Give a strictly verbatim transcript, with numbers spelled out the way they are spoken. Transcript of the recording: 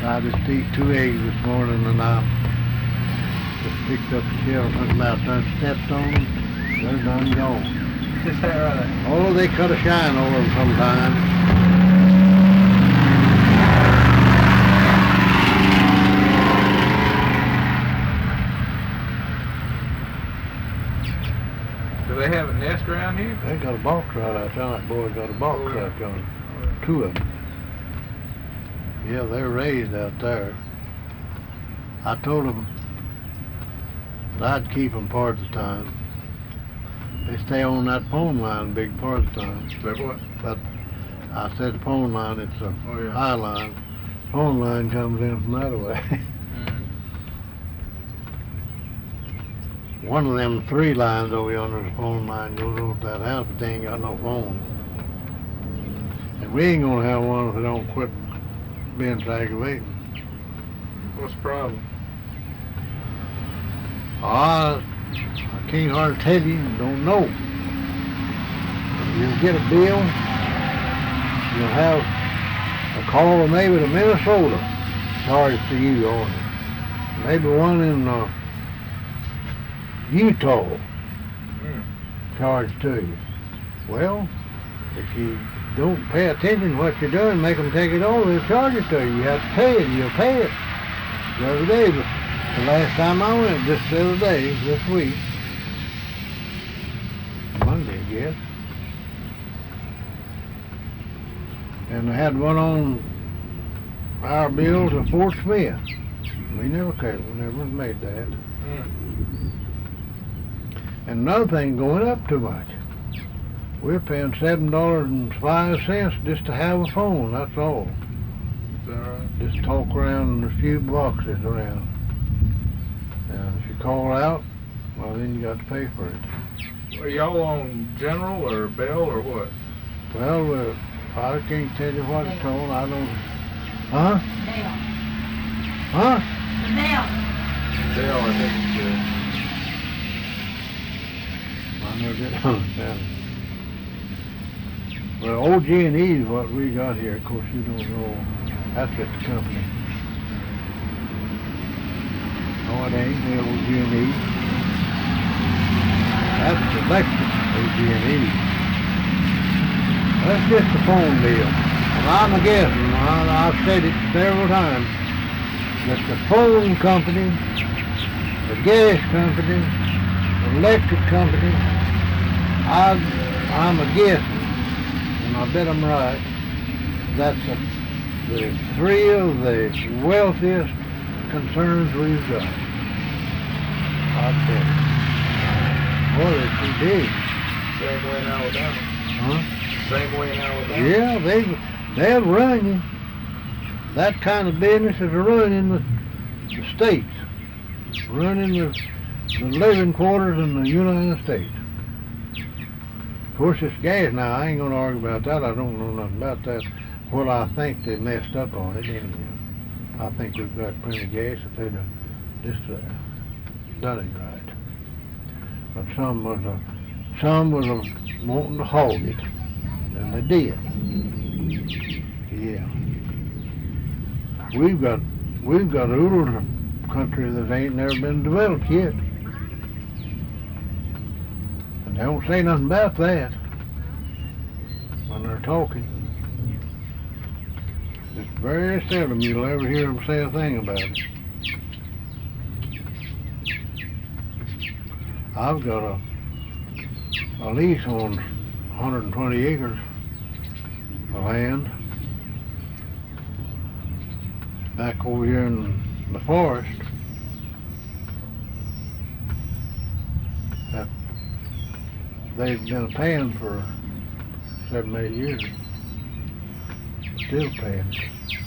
I just ate two eggs this morning and I just picked up the shell, took about done stepped on them, they're done gone. Is that right? Oh, they cut a shine over them sometimes. Do they have a nest around here? They got a box right out there. That boy got a box Oh, yeah. out there. Two of them. Yeah, they're raised out there. I told them that I'd keep them part of the time. They stay on that phone line big part of the time. Is that what? But I said the phone line, it's a Oh, yeah. high line. Phone line comes in from that way. Mm-hmm. One of them three lines over yonder, the phone line goes over to that house, but they ain't got no phone. And we ain't gonna have one if they don't quit being so aggravating. What's the problem? I, I can't hardly tell you, don't know. You'll get a bill, you'll have a call maybe to Minnesota charged to you on it. Maybe one in uh, Utah Mm. charged to you. Well, if you don't pay attention to what you're doing, make them take it over, they'll charge it to you. You have to pay it, you'll pay it. The other day, the the last time I went, just the other day, this week, Monday, I guess, and I had one on our bill to Fort Smith. We never cared, we never made that. Mm. And another thing, going up too much. We're paying seven dollars and five cents just to have a phone, that's all. Is that right? Just talk around in a few boxes around. And if you call out, well then you got to pay for it. Are y'all on General or Bell or what? Well, uh, I can't tell you what it's on, I don't... Huh? Mail. Huh? The mail. Bell, I think it's I never did understand. Well, O G and E is what we got here. Of course, you don't know. That's at the company. No, it ain't the O G and E. That's electric O G and E. That's just the phone bill. And I'm a guessing, I, I've said it several times, that the phone company, the gas company, the electric company, I, I'm a guessing, and I bet I'm right, that's a, the three of the wealthiest concerns we've got. I bet it. Boy, they're too big. same way in Alabama. Huh? Same way in Alabama. Yeah, they, they'll run you. That kind of business is running the, the states, running the, the living quarters in the United States. Of course, it's gas now. I ain't going to argue about that. I don't know nothing about that. What I think they messed up on it, anyway. I think we've got plenty of gas if they'd have just uh, done it right. But some was a, some was a wanting to hog it, and they did. Yeah. We've got we've got a little country that ain't never been developed yet. And they don't say nothing about that when they're talking. It's very seldom you'll ever hear them say a thing about it. I've got a, a lease on one hundred twenty acres of land back over here in the forest that they've been paying for seven, eight years. Still paying.